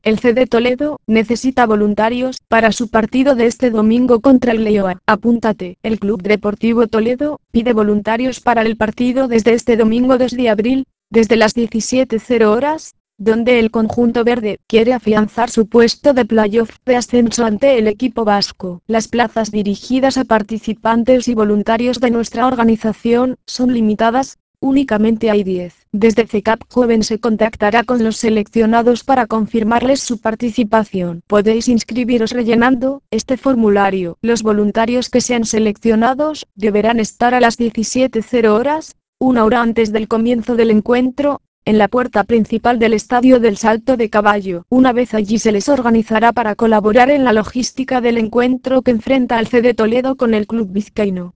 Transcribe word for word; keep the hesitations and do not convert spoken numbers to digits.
El C D Toledo necesita voluntarios para su partido de este domingo contra el Leioa. Apúntate. El Club Deportivo Toledo pide voluntarios para el partido desde este domingo dos de abril, desde las diecisiete horas, donde el conjunto verde quiere afianzar su puesto de playoff de ascenso ante el equipo vasco. Las plazas dirigidas a participantes y voluntarios de nuestra organización son limitadas. Únicamente hay diez. Desde C C A P Joven se contactará con los seleccionados para confirmarles su participación. Podéis inscribiros rellenando este formulario. Los voluntarios que sean seleccionados deberán estar a las diecisiete horas, una hora antes del comienzo del encuentro, en la puerta principal del Estadio del Salto de Caballo. Una vez allí se les organizará para colaborar en la logística del encuentro que enfrenta al C D Toledo con el club vizcaíno.